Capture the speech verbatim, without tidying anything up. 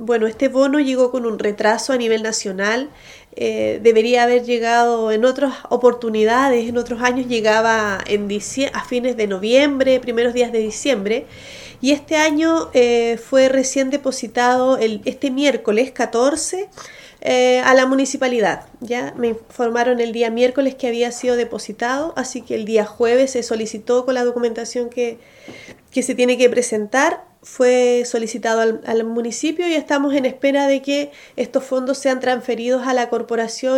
Bueno, este bono llegó con un retraso a nivel nacional. Eh, debería haber llegado en otras oportunidades, en otros años llegaba en dicie- a fines de noviembre, primeros días de diciembre. Y este año eh, fue recién depositado el, este miércoles catorce eh, a la municipalidad. Ya me informaron el día miércoles que había sido depositado, así que el día jueves se solicitó con la documentación que, que se tiene que presentar, fue solicitado al, al municipio y estamos en espera de que estos fondos sean transferidos a la corporación